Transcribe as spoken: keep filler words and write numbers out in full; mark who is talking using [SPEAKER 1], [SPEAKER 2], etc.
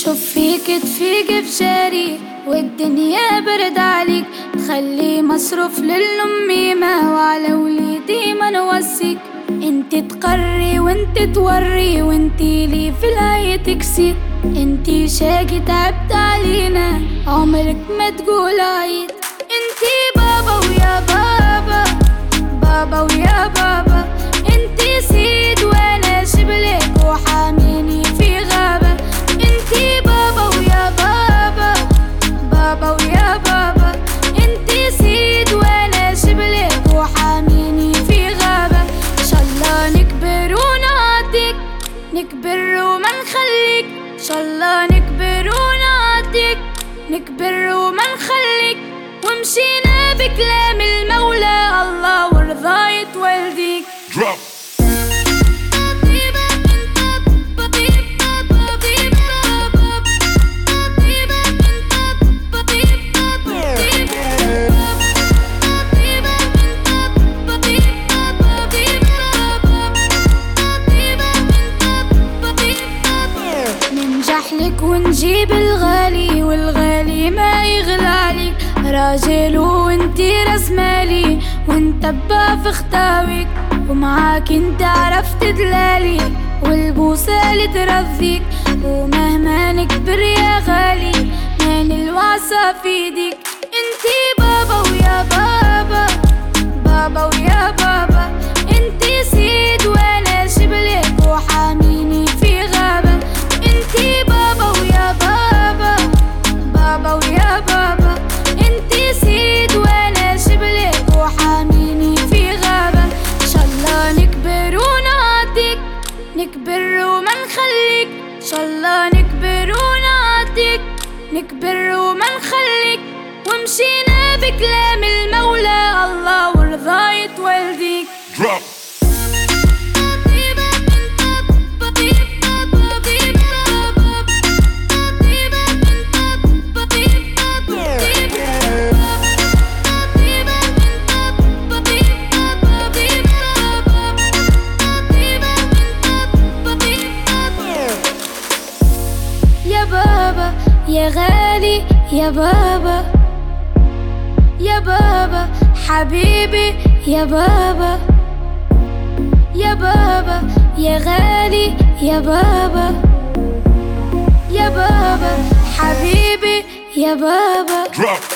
[SPEAKER 1] شوف فيك تفيق بشاري والدنيا برد عليك، تخلي مصروف للأميمة وعلى وليدي ما نوصيك. انت تقري وانت توري وانتي لي في الهي تكسير، انتي شاقي تعبت علينا عمرك ما تقول عيد. انتي بابا ويا بابا، بابا ويا بابا، انتي سيد وانا شبلك وحاميني في غابة. انتي بابا ويا بابا، بابا ويا بابا، انتي سيد وانا شبلك وحاميني في غابة. ان شاء الله نكبر ونعطيك، نكبر وما نخليك، ان شاء الله نكبر ونعطيك، نكبر وما نخليك. ومشينا بكلام المولى الله ورضاية والديك. Drop. ننجحلك ونجيب الغالي والغالي ما يغلى عليك، راجل وانتي راس مالي ونتبع في خطاويك، ومعاك انت عرفت دلالي والبوسة اللي ترضيك. ومهما نكبر يا غالي ما نلوعصى في ايديك. انتي بابا ويا بابا، بابا ويا بابا، انتي سيد وانا شبلك وحاميني في غابة. انتي بابا ويا بابا، بابا ويا بابا، انتي سيد وانا شبلك وحاميني في غابة. ان شاء الله نكبر ونعطيك، نكبر وما نخليك، ان شاء الله نكبر ونعطيك، نكبر وما نخليك. ومشينا بكلام المولى الله ورضاية والديك. Drop. يا بابا يا غالي يا بابا، يا بابا حبيبي يا بابا، يا بابا يا غالي يا بابا، يا بابا حبيبي يا بابا. Drop.